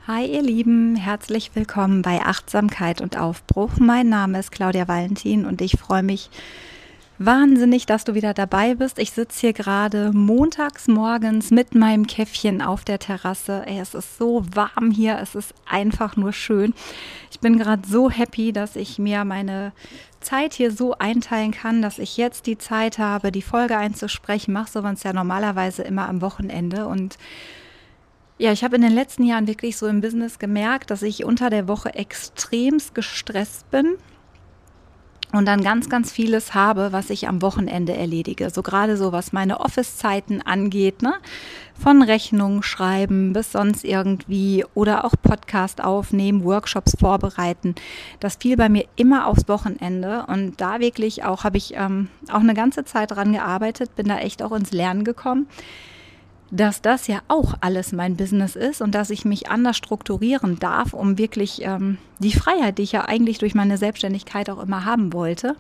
Hi ihr Lieben, herzlich willkommen bei Achtsamkeit und Aufbruch. Mein Name ist Claudia Valentin und ich freue mich wahnsinnig, dass du wieder dabei bist. Ich sitze hier gerade montags morgens mit meinem Käffchen auf der Terrasse. Es ist so warm hier, es ist einfach nur schön. Ich bin gerade so happy, dass ich mir meine Zeit hier so einteilen kann, dass ich jetzt die Zeit habe, die Folge einzusprechen. Mache sowas ja normalerweise immer am Wochenende und ja, ich habe in den letzten Jahren wirklich so im Business gemerkt, dass ich unter der Woche extremst gestresst bin und dann ganz, ganz vieles habe, was ich am Wochenende erledige. So gerade so, was meine Office-Zeiten angeht, ne? Von Rechnungen schreiben bis sonst irgendwie oder auch Podcast aufnehmen, Workshops vorbereiten. Das fiel bei mir immer aufs Wochenende und da wirklich auch habe ich auch eine ganze Zeit dran gearbeitet, bin da echt auch ins Lernen gekommen, dass das ja auch alles mein Business ist und dass ich mich anders strukturieren darf, um wirklich die Freiheit, die ich ja eigentlich durch meine Selbstständigkeit auch immer haben wollte,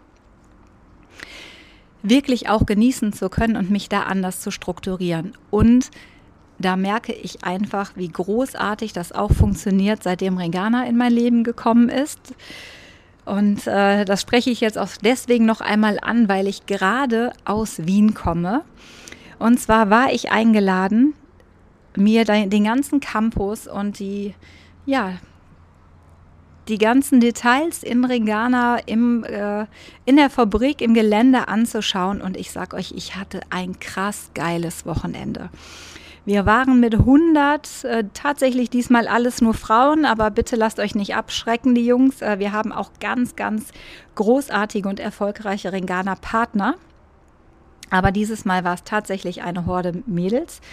wirklich auch genießen zu können und mich da anders zu strukturieren. Und da merke ich einfach, wie großartig das auch funktioniert, seitdem Regana in mein Leben gekommen ist. Und das spreche ich jetzt auch deswegen noch einmal an, weil ich gerade aus Wien komme. Und zwar war ich eingeladen, mir den ganzen Campus und die ganzen Details in Regana, in der Fabrik, im Gelände anzuschauen. Und ich sag euch, ich hatte ein krass geiles Wochenende. Wir waren mit 100, tatsächlich diesmal alles nur Frauen, aber bitte lasst euch nicht abschrecken, die Jungs. Wir haben auch ganz, ganz großartige und erfolgreiche Regana-Partner. Aber dieses Mal war es tatsächlich eine Horde Mädels.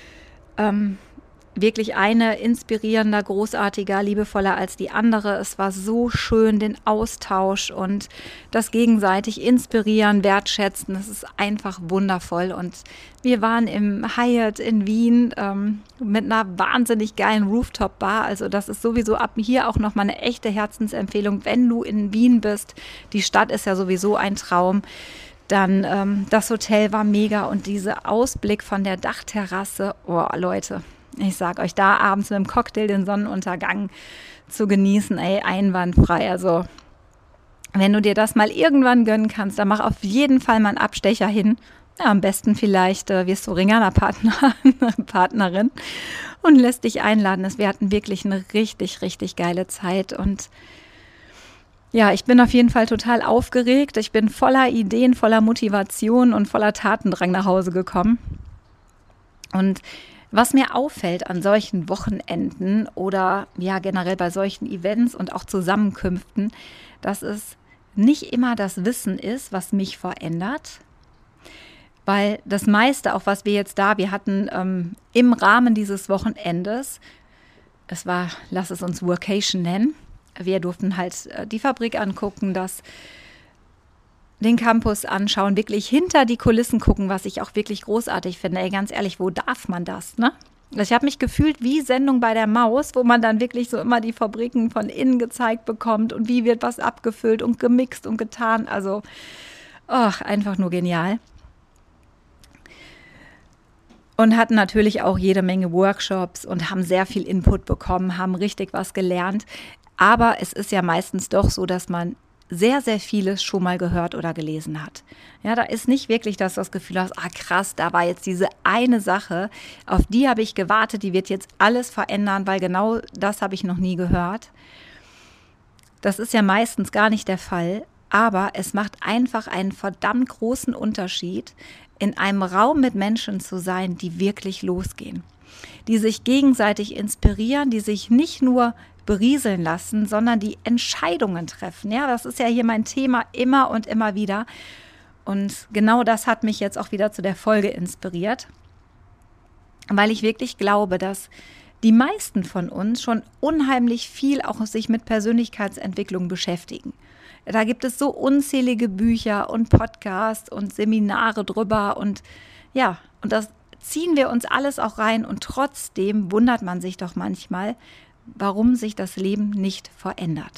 Wirklich eine inspirierender, großartiger, liebevoller als die andere. Es war so schön, den Austausch und das gegenseitig inspirieren, wertschätzen. Das ist einfach wundervoll. Und wir waren im Hyatt in Wien mit einer wahnsinnig geilen Rooftop-Bar. Also das ist sowieso ab hier auch nochmal eine echte Herzensempfehlung, wenn du in Wien bist. Die Stadt ist ja sowieso ein Traum. Dann das Hotel war mega und dieser Ausblick von der Dachterrasse, oh Leute, ich sag euch, da abends mit dem Cocktail den Sonnenuntergang zu genießen, ey, einwandfrei. Also wenn du dir das mal irgendwann gönnen kannst, dann mach auf jeden Fall mal einen Abstecher hin. Ja, am besten vielleicht wirst du Partnerin und lässt dich einladen. Wir hatten wirklich eine richtig, richtig geile Zeit und ja, ich bin auf jeden Fall total aufgeregt. Ich bin voller Ideen, voller Motivation und voller Tatendrang nach Hause gekommen. Und was mir auffällt an solchen Wochenenden oder ja generell bei solchen Events und auch Zusammenkünften, dass es nicht immer das Wissen ist, was mich verändert. Weil das meiste, auch was wir hatten im Rahmen dieses Wochenendes, lass es uns Workation nennen. Wir durften halt die Fabrik angucken, den Campus anschauen, wirklich hinter die Kulissen gucken, was ich auch wirklich großartig finde. Ey, ganz ehrlich, wo darf man das, ne? Ich habe mich gefühlt wie Sendung bei der Maus, wo man dann wirklich so immer die Fabriken von innen gezeigt bekommt und wie wird was abgefüllt und gemixt und getan. Also, einfach nur genial. Und hatten natürlich auch jede Menge Workshops und haben sehr viel Input bekommen, haben richtig was gelernt. Aber es ist ja meistens doch so, dass man sehr, sehr vieles schon mal gehört oder gelesen hat. Ja, da ist nicht wirklich, dass du das Gefühl hast, krass, da war jetzt diese eine Sache, auf die habe ich gewartet, die wird jetzt alles verändern, weil genau das habe ich noch nie gehört. Das ist ja meistens gar nicht der Fall, aber es macht einfach einen verdammt großen Unterschied, in einem Raum mit Menschen zu sein, die wirklich losgehen, die sich gegenseitig inspirieren, die sich nicht nur berieseln lassen, sondern die Entscheidungen treffen. Ja, das ist ja hier mein Thema immer und immer wieder. Und genau das hat mich jetzt auch wieder zu der Folge inspiriert, weil ich wirklich glaube, dass die meisten von uns schon unheimlich viel auch sich mit Persönlichkeitsentwicklung beschäftigen. Da gibt es so unzählige Bücher und Podcasts und Seminare drüber und ja, und das ziehen wir uns alles auch rein und trotzdem wundert man sich doch manchmal, warum sich das Leben nicht verändert.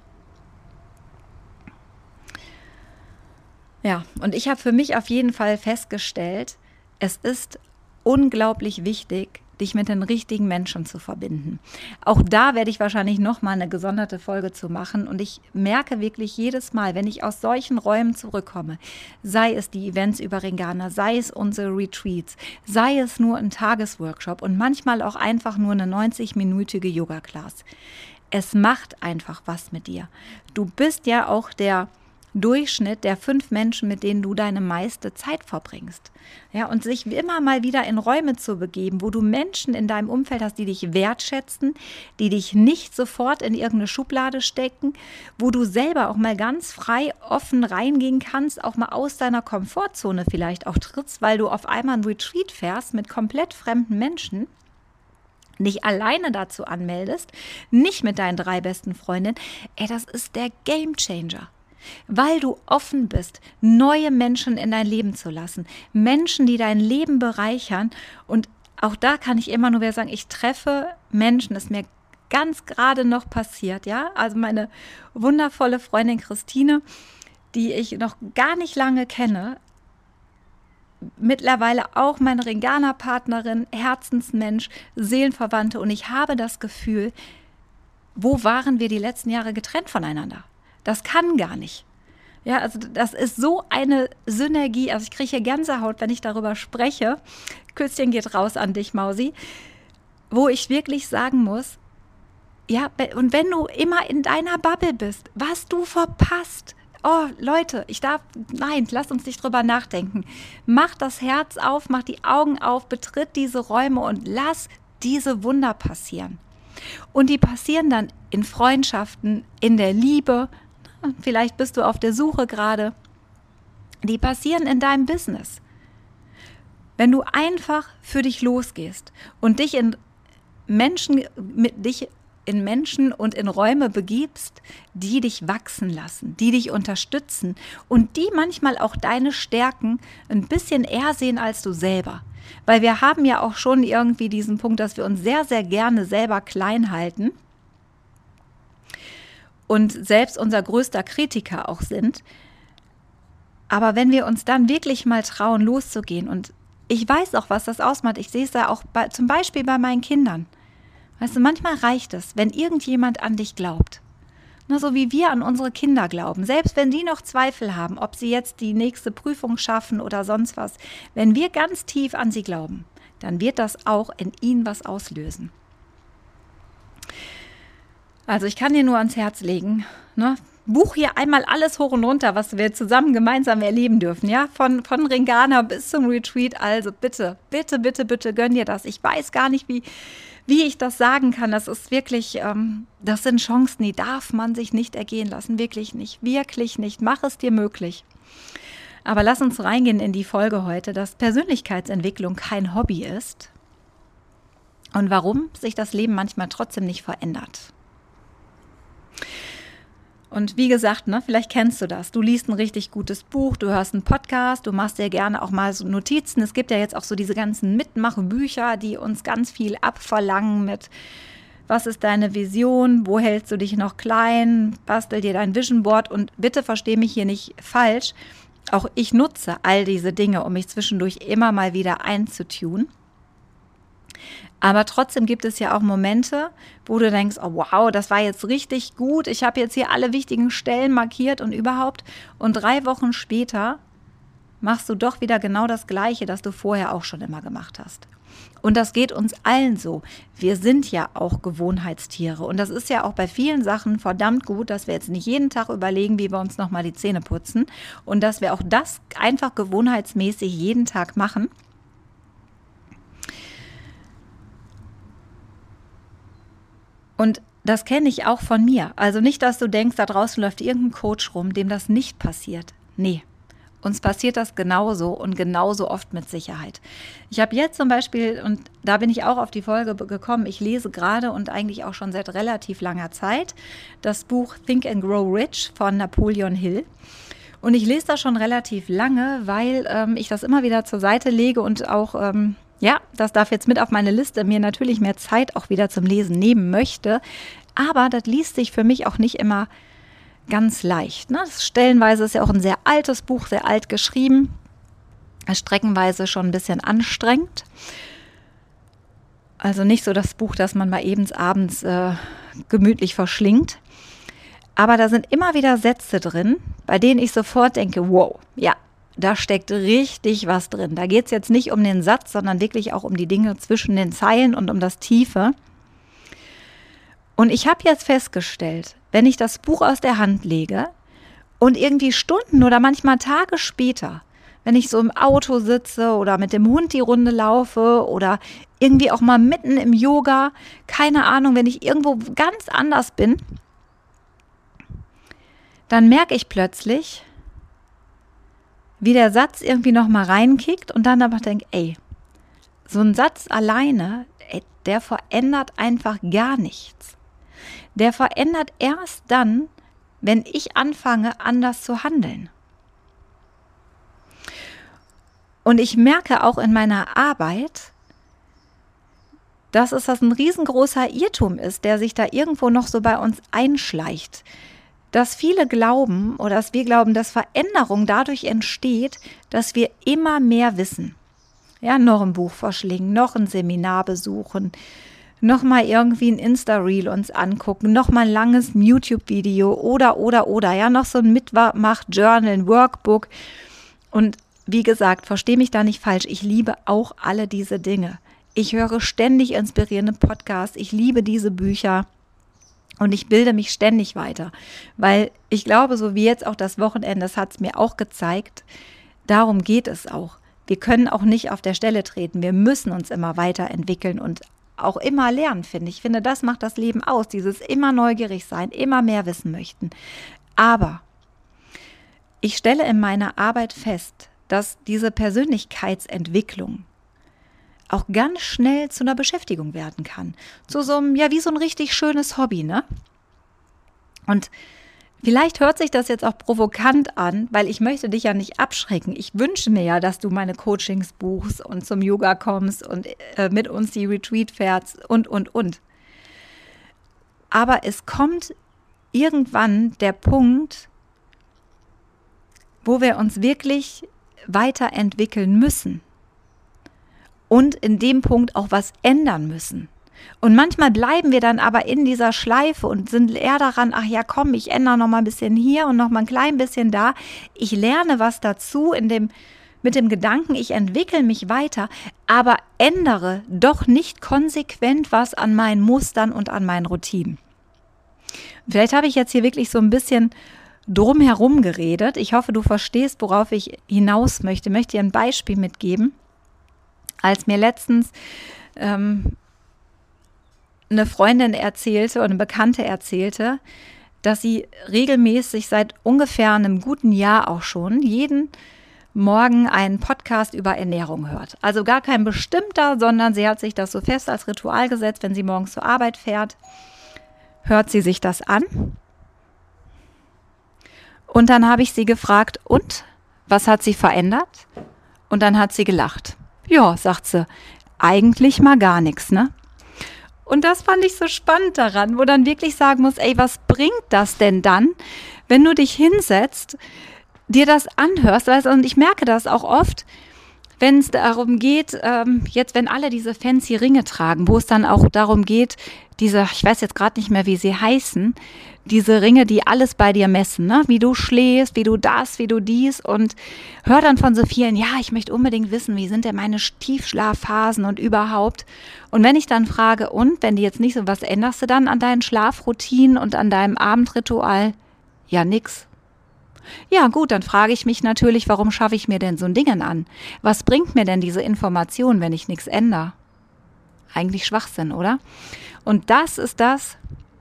Ja, und ich habe für mich auf jeden Fall festgestellt, es ist unglaublich wichtig, dich mit den richtigen Menschen zu verbinden. Auch da werde ich wahrscheinlich nochmal eine gesonderte Folge zu machen. Und ich merke wirklich jedes Mal, wenn ich aus solchen Räumen zurückkomme, sei es die Events über Ringana, sei es unsere Retreats, sei es nur ein Tagesworkshop und manchmal auch einfach nur eine 90-minütige Yoga-Class. Es macht einfach was mit dir. Du bist ja auch der Durchschnitt der 5 Menschen, mit denen du deine meiste Zeit verbringst. Ja, und sich immer mal wieder in Räume zu begeben, wo du Menschen in deinem Umfeld hast, die dich wertschätzen, die dich nicht sofort in irgendeine Schublade stecken, wo du selber auch mal ganz frei, offen reingehen kannst, auch mal aus deiner Komfortzone vielleicht auch trittst, weil du auf einmal ein Retreat fährst mit komplett fremden Menschen, dich alleine dazu anmeldest, nicht mit deinen 3 besten Freundinnen, das ist der Gamechanger. Weil du offen bist, neue Menschen in dein Leben zu lassen. Menschen, die dein Leben bereichern. Und auch da kann ich immer nur wieder sagen, ich treffe Menschen, das ist mir ganz gerade noch passiert. Ja? Also meine wundervolle Freundin Christine, die ich noch gar nicht lange kenne, mittlerweile auch meine Ringana-Partnerin, Herzensmensch, Seelenverwandte. Und ich habe das Gefühl, wo waren wir die letzten Jahre getrennt voneinander? Das kann gar nicht. Ja, also das ist so eine Synergie. Also ich kriege hier Gänsehaut, wenn ich darüber spreche. Küsschen geht raus an dich, Mausi. Wo ich wirklich sagen muss, ja, und wenn du immer in deiner Bubble bist, was du verpasst. Oh, Leute, lasst uns nicht drüber nachdenken. Mach das Herz auf, mach die Augen auf, betritt diese Räume und lass diese Wunder passieren. Und die passieren dann in Freundschaften, in der Liebe. Vielleicht bist du auf der Suche gerade. Die passieren in deinem Business. Wenn du einfach für dich losgehst und dich in Menschen und in Räume begibst, die dich wachsen lassen, die dich unterstützen und die manchmal auch deine Stärken ein bisschen eher sehen als du selber. Weil wir haben ja auch schon irgendwie diesen Punkt, dass wir uns sehr, sehr gerne selber klein halten und selbst unser größter Kritiker auch sind. Aber wenn wir uns dann wirklich mal trauen, loszugehen, und ich weiß auch, was das ausmacht, ich sehe es da auch zum Beispiel bei meinen Kindern. Weißt du, manchmal reicht es, wenn irgendjemand an dich glaubt. Na, so wie wir an unsere Kinder glauben. Selbst wenn die noch Zweifel haben, ob sie jetzt die nächste Prüfung schaffen oder sonst was. Wenn wir ganz tief an sie glauben, dann wird das auch in ihnen was auslösen. Also ich kann dir nur ans Herz legen, ne? Buch hier einmal alles hoch und runter, was wir zusammen gemeinsam erleben dürfen, ja, von Ringana bis zum Retreat. Also bitte, bitte, bitte, bitte gönn dir das. Ich weiß gar nicht, wie ich das sagen kann. Das ist wirklich, das sind Chancen, die darf man sich nicht ergehen lassen. Wirklich nicht, wirklich nicht. Mach es dir möglich. Aber lass uns reingehen in die Folge heute, dass Persönlichkeitsentwicklung kein Hobby ist und warum sich das Leben manchmal trotzdem nicht verändert. Und wie gesagt, ne, vielleicht kennst du das. Du liest ein richtig gutes Buch, du hörst einen Podcast, du machst dir gerne auch mal so Notizen. Es gibt ja jetzt auch so diese ganzen Mitmachbücher, die uns ganz viel abverlangen mit, was ist deine Vision, wo hältst du dich noch klein, bastel dir dein Vision Board. Und bitte versteh mich hier nicht falsch, auch ich nutze all diese Dinge, um mich zwischendurch immer mal wieder einzutun. Aber trotzdem gibt es ja auch Momente, wo du denkst, oh wow, das war jetzt richtig gut, ich habe jetzt hier alle wichtigen Stellen markiert und überhaupt. Und 3 Wochen später machst du doch wieder genau das Gleiche, das du vorher auch schon immer gemacht hast. Und das geht uns allen so. Wir sind ja auch Gewohnheitstiere. Und das ist ja auch bei vielen Sachen verdammt gut, dass wir jetzt nicht jeden Tag überlegen, wie wir uns nochmal die Zähne putzen. Und dass wir auch das einfach gewohnheitsmäßig jeden Tag machen. Und das kenne ich auch von mir. Also nicht, dass du denkst, da draußen läuft irgendein Coach rum, dem das nicht passiert. Nee, uns passiert das genauso und genauso oft mit Sicherheit. Ich habe jetzt zum Beispiel, und da bin ich auch auf die Folge gekommen, ich lese gerade und eigentlich auch schon seit relativ langer Zeit das Buch Think and Grow Rich von Napoleon Hill. Und ich lese das schon relativ lange, weil ich das immer wieder zur Seite lege und auch... das darf jetzt mit auf meine Liste, mir natürlich mehr Zeit auch wieder zum Lesen nehmen möchte. Aber das liest sich für mich auch nicht immer ganz leicht. Ne? Stellenweise ist ja auch ein sehr altes Buch, sehr alt geschrieben. Streckenweise schon ein bisschen anstrengend. Also nicht so das Buch, das man mal abends gemütlich verschlingt. Aber da sind immer wieder Sätze drin, bei denen ich sofort denke, wow, ja, da steckt richtig was drin. Da geht es jetzt nicht um den Satz, sondern wirklich auch um die Dinge zwischen den Zeilen und um das Tiefe. Und ich habe jetzt festgestellt, wenn ich das Buch aus der Hand lege und irgendwie Stunden oder manchmal Tage später, wenn ich so im Auto sitze oder mit dem Hund die Runde laufe oder irgendwie auch mal mitten im Yoga, keine Ahnung, wenn ich irgendwo ganz anders bin, dann merke ich plötzlich, wie der Satz irgendwie noch mal reinkickt und dann aber denke, ey, so ein Satz alleine, der verändert einfach gar nichts. Der verändert erst dann, wenn ich anfange, anders zu handeln. Und ich merke auch in meiner Arbeit, dass das ein riesengroßer Irrtum ist, der sich da irgendwo noch so bei uns einschleicht. Dass viele glauben oder dass wir glauben, dass Veränderung dadurch entsteht, dass wir immer mehr wissen. Ja, noch ein Buch verschlingen, noch ein Seminar besuchen, noch mal irgendwie ein Insta-Reel uns angucken, noch mal ein langes YouTube-Video oder, ja, noch so ein Mitmach-Journal, ein Workbook. Und wie gesagt, verstehe mich da nicht falsch, ich liebe auch alle diese Dinge. Ich höre ständig inspirierende Podcasts, ich liebe diese Bücher. Und ich bilde mich ständig weiter, weil ich glaube, so wie jetzt auch das Wochenende, das hat es mir auch gezeigt, darum geht es auch. Wir können auch nicht auf der Stelle treten, wir müssen uns immer weiterentwickeln und auch immer lernen, finde ich. Ich finde, das macht das Leben aus, dieses immer neugierig sein, immer mehr wissen möchten. Aber ich stelle in meiner Arbeit fest, dass diese Persönlichkeitsentwicklung auch ganz schnell zu einer Beschäftigung werden kann. Zu so einem, ja, wie so ein richtig schönes Hobby, ne? Und vielleicht hört sich das jetzt auch provokant an, weil ich möchte dich ja nicht abschrecken. Ich wünsche mir ja, dass du meine Coachings buchst und zum Yoga kommst und mit uns die Retreat fährst und. Aber es kommt irgendwann der Punkt, wo wir uns wirklich weiterentwickeln müssen. Und in dem Punkt auch was ändern müssen. Und manchmal bleiben wir dann aber in dieser Schleife und sind eher daran, ach ja komm, ich ändere noch mal ein bisschen hier und noch mal ein klein bisschen da. Ich lerne was dazu mit dem Gedanken, ich entwickle mich weiter, aber ändere doch nicht konsequent was an meinen Mustern und an meinen Routinen. Vielleicht habe ich jetzt hier wirklich so ein bisschen drumherum geredet. Ich hoffe, du verstehst, worauf ich hinaus möchte. Ich möchte dir ein Beispiel mitgeben. Als mir letztens eine Freundin erzählte oder eine Bekannte erzählte, dass sie regelmäßig seit ungefähr einem guten Jahr auch schon jeden Morgen einen Podcast über Ernährung hört. Also gar kein bestimmter, sondern sie hat sich das so fest als Ritual gesetzt, wenn sie morgens zur Arbeit fährt, hört sie sich das an. Und dann habe ich sie gefragt, und was hat sie verändert? Und dann hat sie gelacht. Ja, sagt sie, eigentlich mal gar nichts, ne? Und das fand ich so spannend daran, wo dann wirklich sagen muss, ey, was bringt das denn dann, wenn du dich hinsetzt, dir das anhörst, weißt du, und ich merke das auch oft, wenn es darum geht, jetzt wenn alle diese fancy Ringe tragen, wo es dann auch darum geht, diese, ich weiß jetzt gerade nicht mehr, wie sie heißen, diese Ringe, die alles bei dir messen, ne? Wie du schläfst, wie du das, wie du dies, und hör dann von so vielen, ja, ich möchte unbedingt wissen, wie sind denn meine Tiefschlafphasen und überhaupt. Und wenn ich dann frage, und wenn die jetzt nicht so, was änderst du dann an deinen Schlafroutinen und an deinem Abendritual? Ja, nix. Ja gut, dann frage ich mich natürlich, warum schaffe ich mir denn so ein Dingen an? Was bringt mir denn diese Information, wenn ich nichts ändere? Eigentlich Schwachsinn, oder? Und das ist das,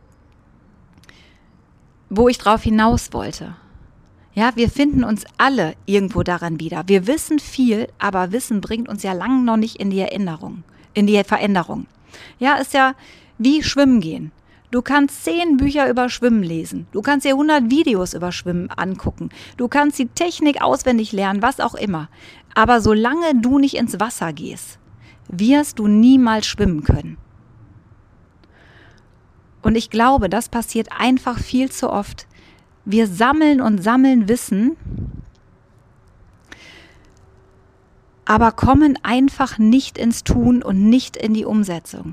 wo ich drauf hinaus wollte. Ja, wir finden uns alle irgendwo daran wieder. Wir wissen viel, aber Wissen bringt uns ja lange noch nicht in die Erinnerung, in die Veränderung. Ja, ist ja wie Schwimmen gehen. Du kannst 10 Bücher über Schwimmen lesen. Du kannst dir 100 Videos über Schwimmen angucken. Du kannst die Technik auswendig lernen, was auch immer. Aber solange du nicht ins Wasser gehst, wirst du niemals schwimmen können. Und ich glaube, das passiert einfach viel zu oft. Wir sammeln und sammeln Wissen, aber kommen einfach nicht ins Tun und nicht in die Umsetzung.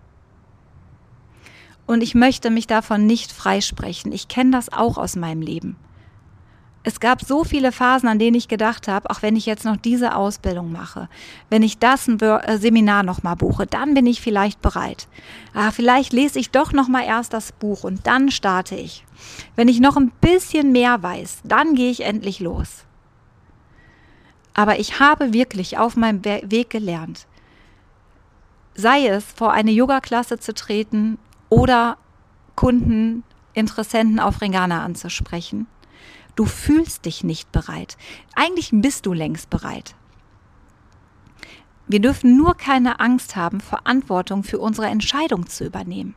Und ich möchte mich davon nicht freisprechen. Ich kenne das auch aus meinem Leben. Es gab so viele Phasen, an denen ich gedacht habe, auch wenn ich jetzt noch diese Ausbildung mache, wenn ich das Seminar nochmal buche, dann bin ich vielleicht bereit. Vielleicht lese ich doch nochmal erst das Buch und dann starte ich. Wenn ich noch ein bisschen mehr weiß, dann gehe ich endlich los. Aber ich habe wirklich auf meinem Weg gelernt, sei es vor eine Yoga-Klasse zu treten oder Kunden, Interessenten auf Ringana anzusprechen. Du fühlst dich nicht bereit. Eigentlich bist du längst bereit. Wir dürfen nur keine Angst haben, Verantwortung für unsere Entscheidung zu übernehmen.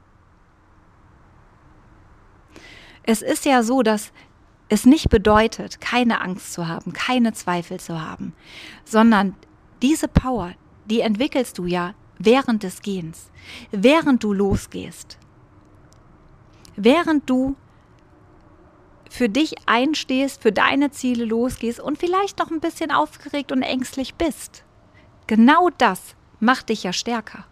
Es ist ja so, dass es nicht bedeutet, keine Angst zu haben, keine Zweifel zu haben, sondern diese Power, die entwickelst du ja während des Gehens, während du losgehst, während du für dich einstehst, für deine Ziele losgehst und vielleicht noch ein bisschen aufgeregt und ängstlich bist. Genau das macht dich ja stärker.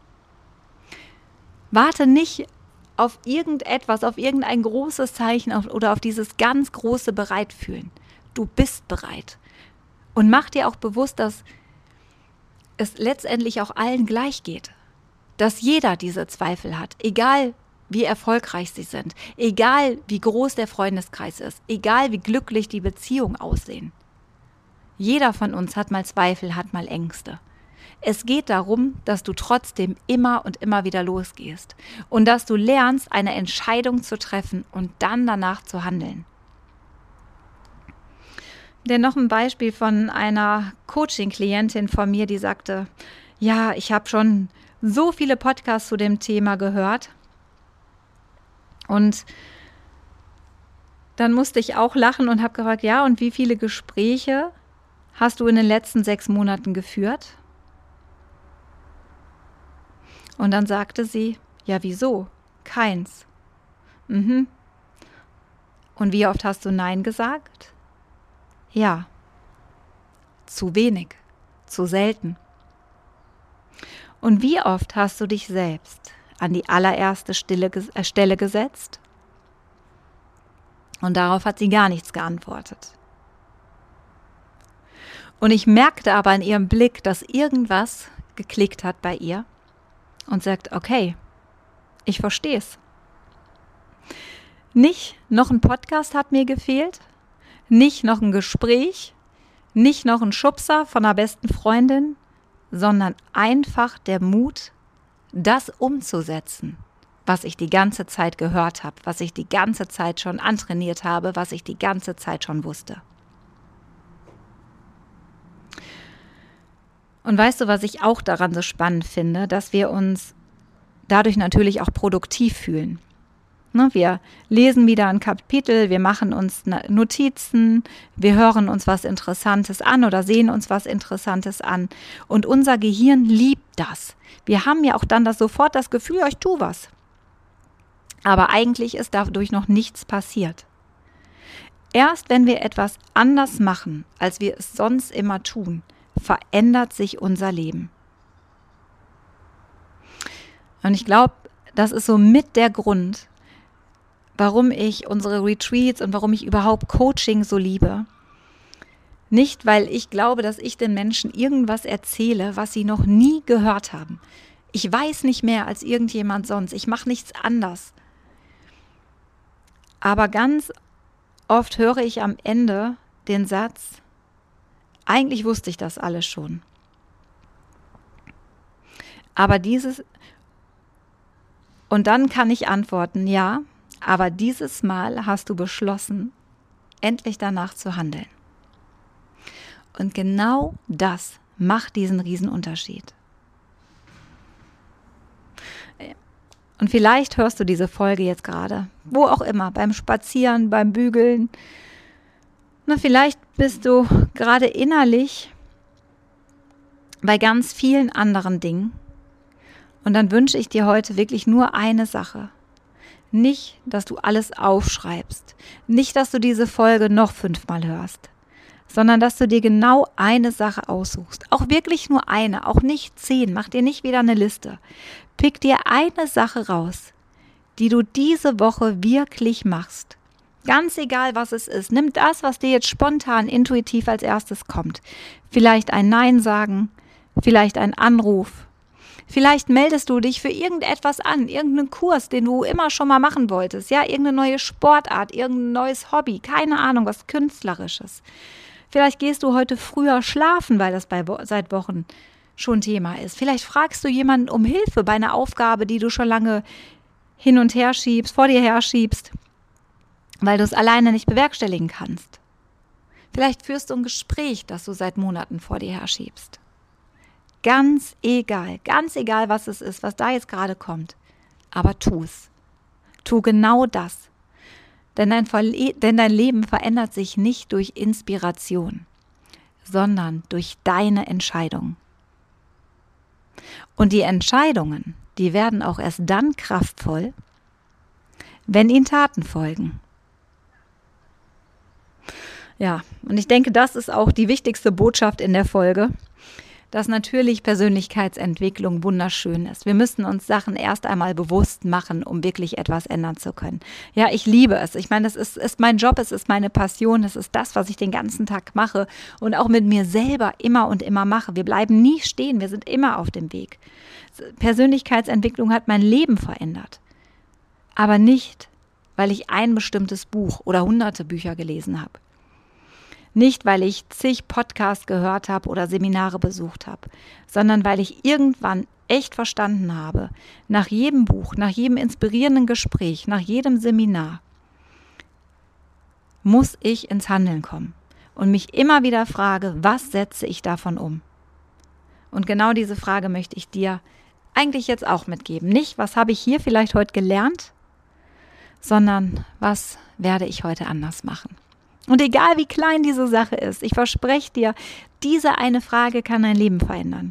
Warte nicht auf irgendetwas, auf irgendein großes Zeichen oder auf dieses ganz große Bereitfühlen. Du bist bereit. Und mach dir auch bewusst, dass es letztendlich auch allen gleich geht. Dass jeder diese Zweifel hat, egal wie erfolgreich sie sind, egal wie groß der Freundeskreis ist, egal wie glücklich die Beziehungen aussehen. Jeder von uns hat mal Zweifel, hat mal Ängste. Es geht darum, dass du trotzdem immer und immer wieder losgehst und dass du lernst, eine Entscheidung zu treffen und dann danach zu handeln. Denn noch ein Beispiel von einer Coaching-Klientin von mir, die sagte, ja, ich habe schon so viele Podcasts zu dem Thema gehört. Und dann musste ich auch lachen und habe gefragt, ja, und wie viele Gespräche hast du in den letzten 6 Monaten geführt? Und dann sagte sie, ja, wieso? Keins. Und wie oft hast du Nein gesagt? Ja. Zu wenig, zu selten. Und wie oft hast du dich selbst an die allererste Stelle gesetzt? Und darauf hat sie gar nichts geantwortet. Und ich merkte aber in ihrem Blick, dass irgendwas geklickt hat bei ihr und sagt, okay, ich verstehe es. Nicht noch ein Podcast hat mir gefehlt, nicht noch ein Gespräch, nicht noch ein Schubser von einer besten Freundin, sondern einfach der Mut, das umzusetzen, was ich die ganze Zeit gehört habe, was ich die ganze Zeit schon antrainiert habe, was ich die ganze Zeit schon wusste. Und weißt du, was ich auch daran so spannend finde, dass wir uns dadurch natürlich auch produktiv fühlen. Wir lesen wieder ein Kapitel, wir machen uns Notizen, wir hören uns was Interessantes an oder sehen uns was Interessantes an. Und unser Gehirn liebt das. Wir haben ja auch dann sofort das Gefühl, ja, ich tue was. Aber eigentlich ist dadurch noch nichts passiert. Erst wenn wir etwas anders machen, als wir es sonst immer tun, verändert sich unser Leben. Und ich glaube, das ist so mit der Grund, warum ich unsere Retreats und warum ich überhaupt Coaching so liebe. Nicht, weil ich glaube, dass ich den Menschen irgendwas erzähle, was sie noch nie gehört haben. Ich weiß nicht mehr als irgendjemand sonst. Ich mache nichts anders. Aber ganz oft höre ich am Ende den Satz, eigentlich wusste ich das alles schon. Aber und dann kann ich antworten, ja, aber dieses Mal hast du beschlossen, endlich danach zu handeln. Und genau das macht diesen Riesenunterschied. Und vielleicht hörst du diese Folge jetzt gerade, wo auch immer, beim Spazieren, beim Bügeln. Vielleicht bist du gerade innerlich bei ganz vielen anderen Dingen. Und dann wünsche ich dir heute wirklich nur eine Sache. Nicht, dass du alles aufschreibst. Nicht, dass du diese Folge noch 5-mal hörst. sondern dass du dir genau eine Sache aussuchst. Auch wirklich nur eine, auch nicht 10. Mach dir nicht wieder eine Liste. Pick dir eine Sache raus, die du diese Woche wirklich machst. Ganz egal, was es ist. Nimm das, was dir jetzt spontan, intuitiv als erstes kommt. Vielleicht ein Nein sagen, vielleicht ein Anruf. Vielleicht meldest du dich für irgendetwas an, irgendeinen Kurs, den du immer schon mal machen wolltest. Ja, irgendeine neue Sportart, irgendein neues Hobby, keine Ahnung, was Künstlerisches. Vielleicht gehst du heute früher schlafen, weil das seit Wochen schon Thema ist. Vielleicht fragst du jemanden um Hilfe bei einer Aufgabe, die du schon lange hin und her schiebst, vor dir her schiebst, weil du es alleine nicht bewerkstelligen kannst. Vielleicht führst du ein Gespräch, das du seit Monaten vor dir her schiebst. Ganz egal, was es ist, was da jetzt gerade kommt. Aber tu es. Tu genau das. Denn dein Leben verändert sich nicht durch Inspiration, sondern durch deine Entscheidungen. Und die Entscheidungen, die werden auch erst dann kraftvoll, wenn ihnen Taten folgen. Ja, und ich denke, das ist auch die wichtigste Botschaft in der Folge, dass natürlich Persönlichkeitsentwicklung wunderschön ist. Wir müssen uns Sachen erst einmal bewusst machen, um wirklich etwas ändern zu können. Ja, ich liebe es. Ich meine, es ist mein Job, es ist meine Passion, es ist das, was ich den ganzen Tag mache und auch mit mir selber immer und immer mache. Wir bleiben nie stehen, wir sind immer auf dem Weg. Persönlichkeitsentwicklung hat mein Leben verändert. Aber nicht, weil ich ein bestimmtes Buch oder hunderte Bücher gelesen habe. Nicht, weil ich zig Podcasts gehört habe oder Seminare besucht habe, sondern weil ich irgendwann echt verstanden habe, nach jedem Buch, nach jedem inspirierenden Gespräch, nach jedem Seminar, muss ich ins Handeln kommen und mich immer wieder frage, was setze ich davon um? Und genau diese Frage möchte ich dir eigentlich jetzt auch mitgeben. Nicht, was habe ich hier vielleicht heute gelernt, sondern was werde ich heute anders machen? Und egal wie klein diese Sache ist, ich verspreche dir, diese eine Frage kann dein Leben verändern.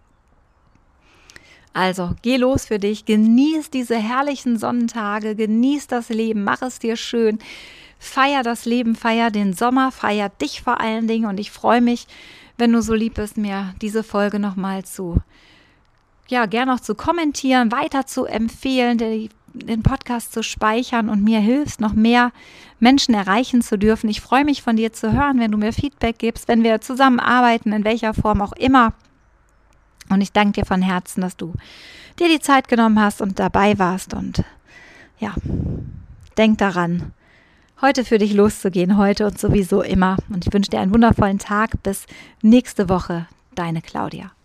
Also geh los für dich, genieß diese herrlichen Sonnentage, genieß das Leben, mach es dir schön, feier das Leben, feier den Sommer, feier dich vor allen Dingen und ich freue mich, wenn du so lieb bist, mir diese Folge nochmal gerne noch zu kommentieren, weiter zu empfehlen, den Podcast zu speichern und mir hilfst, noch mehr Menschen erreichen zu dürfen. Ich freue mich, von dir zu hören, wenn du mir Feedback gibst, wenn wir zusammenarbeiten, in welcher Form auch immer. Und ich danke dir von Herzen, dass du dir die Zeit genommen hast und dabei warst. Und ja, denk daran, heute für dich loszugehen, heute und sowieso immer. Und ich wünsche dir einen wundervollen Tag. Bis nächste Woche, deine Claudia.